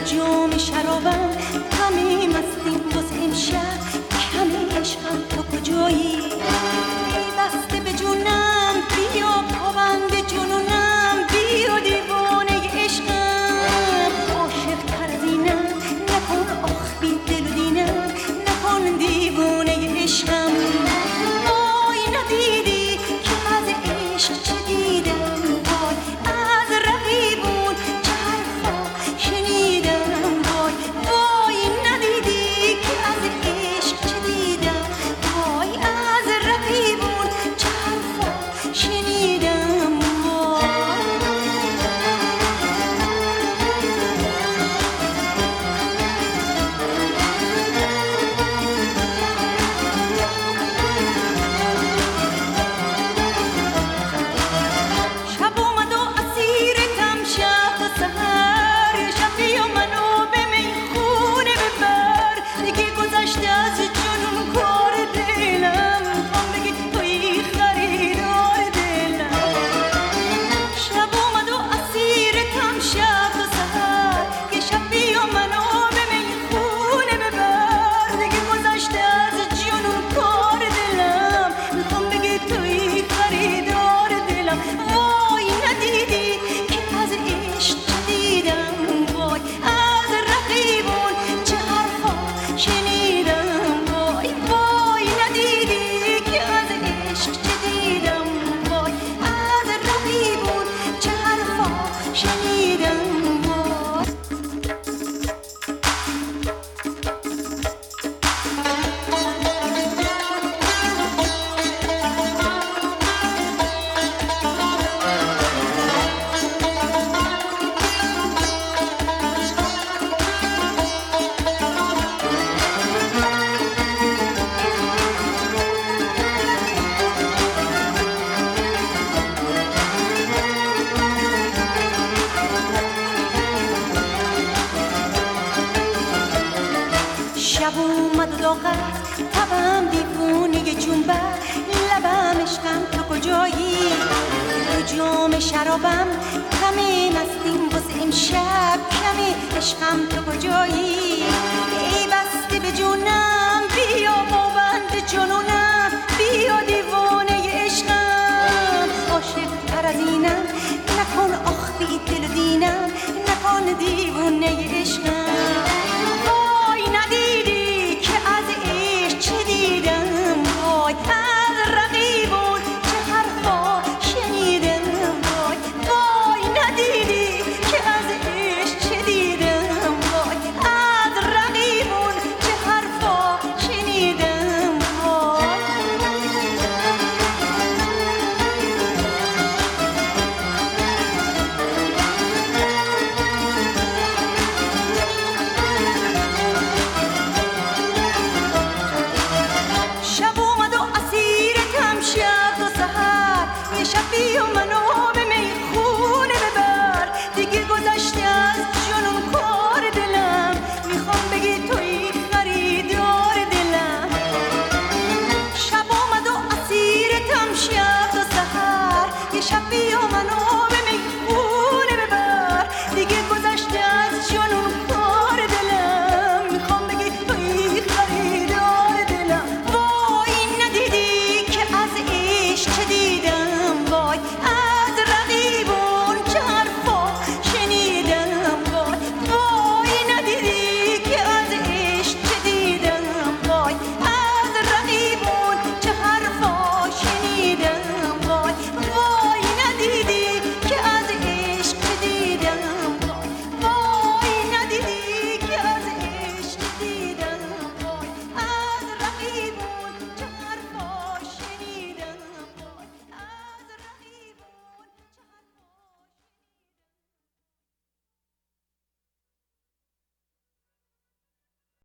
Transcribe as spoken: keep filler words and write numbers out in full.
جام شرابم همه مستیم باز امشب همه عشقم تو کجایی بسته به جونم بیا پابند جنونم بیا دیوانه عشقم عاشق تر از اینم نکن آخ بی دل و دینم نکن دیوانه عشقم وای ندیدی که از عشق چه دیدم وای از رقیبون چه حرفا شنیدم وای وای ندیدی که از عشق چه دیدم وای از رقیبون چه حرفا شنیدم شب اومد و اسیرتم شب و سحر شب بیا منو به میخونه ببر دیگه گذشته از جنون کار دلم هم بگی توی خریدار دلم شب اومد و اسیرتم شب و سحر یه شب بیا منو به میخونه ببر دیگه گذشته از جنون کار دلم هم بگی توی خریدار دلم وای ندیدی که از عشق چه دیدم وای از رقیبون چه حرفا شنیدم وای وای ندیدی که از عشق چه دیدم وای از رقیبون چه حرفا شنیدم وای شب اومد و داغت تبم دیوونه جنبت لبم عشقم تو کجایی تو جام شرابم همه مستیم باز امشب کمی عشقم تو کجایی ای بسته به جونم بیا پابند جنونم بیا دیوانه عشقم عاشق تر از اینم نکن آخ بی دل و دینم نکن دیوانه